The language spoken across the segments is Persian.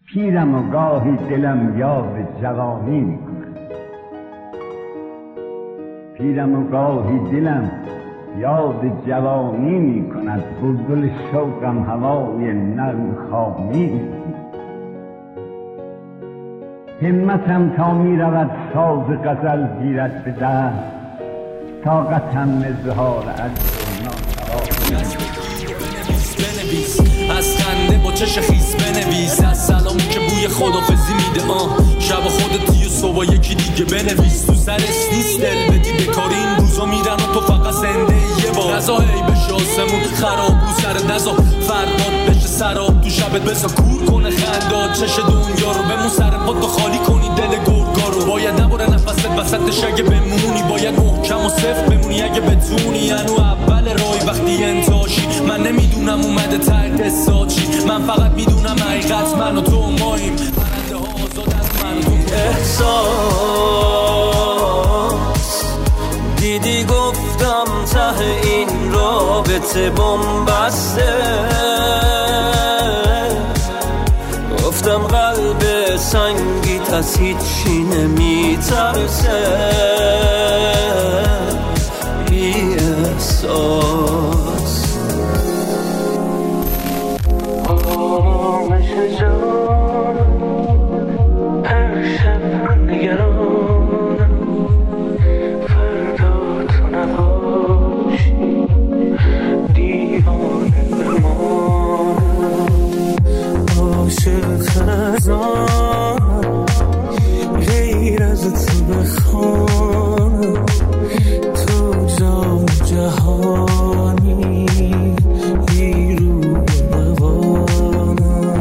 پیرم و گاهی دلم یاد جوانی میکند، پیرم و گاهی دلم یاد جوانی میکند، بلبل شوقم هوای نرم خامی میکند. همتم تا میرود ساز غزل گیرد به دست، طاقتم اظهار عجز و ناتوانی. از خنده با چش خیس بنویس، از سلامی که بوی خدافزی میده شب خودتی و صبح یکی دیگه بنویس. تو سرس نیست دل بدی بکاری، این روزا میرن و تو فقط زنده یه بار. نزا هی بشه آسمون خراب رو سر نزا فرماد بشه سراب تو شبت بسا کور کنه خنداد چش دنیا رو. بمون سر پا تو خالی کنی دل گرگا رو. باید نباره نفست وسطش اگه بمونی، باید محکم و صفر بمونی اگه بتونی. انو اول رای وقتی انتاشی، من نمیدونم اومده ته قصه چی، من فقط میدونم حقیقت من و تو ماییم. پرنده ها آزاد از من و تو. احساس دیدی گفتم ته این رابطه بن‌بسته، گفتم قلب سنگیت از هیچی نمیترسه. بی احساس آرامش جانم، هر شب نگرانم، فردا تو نباشی دیوانه بمانم. عاشق از آنم غیر از تو بخوانم، تو جان جهانی بیرون روانم.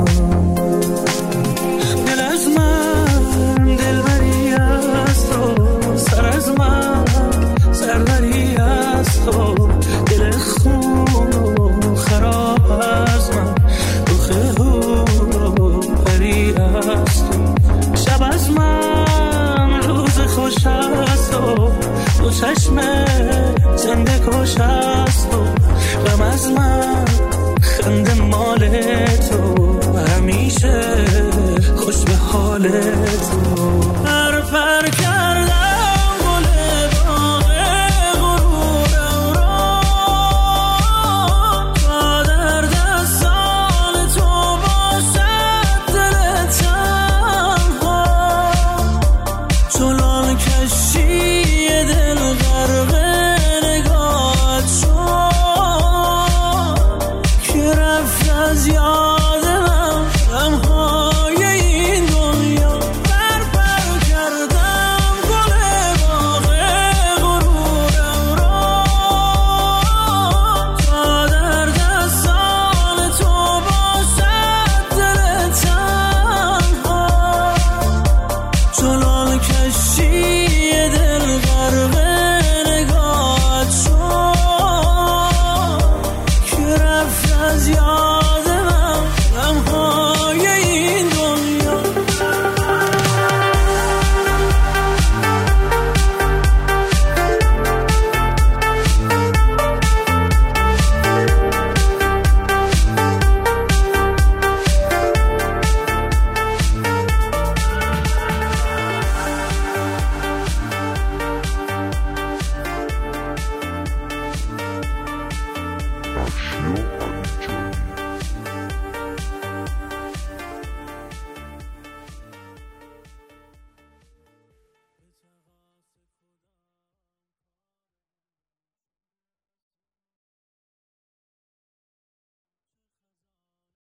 دل از من دلبری از تو، سر از من سربری از تو. دل خون و خراب از من، روخ هو پری از تو. شب از من روز خوش از تو، تو چشم زنده کش از تو. غم از من خنده مال تو، همیشه خوش به حال تو.